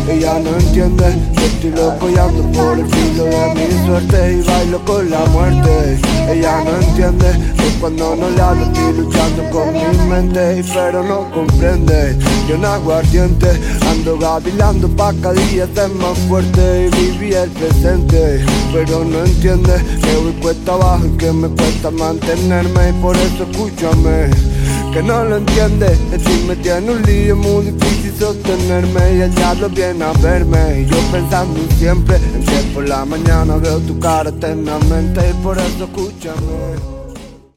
ella no entiende que estoy loco y ando por el filo de mi suerte y bailo con la muerte. Ella no entiende que cuando no le hablo estoy luchando con mi mente, pero no comprende. Yo en aguardiente ando gavilando pa' cada día ser más fuerte y vivir el presente, pero no entiende que voy cuesta abajo y que me cuesta mantenerme, y por eso escúchame, que no lo entiende. Estoy metido en un lío muy difícil sostenerme y el diablo viene a verme, y yo pensando siempre en que por la mañana veo tu cara eternamente, y por eso escúchame.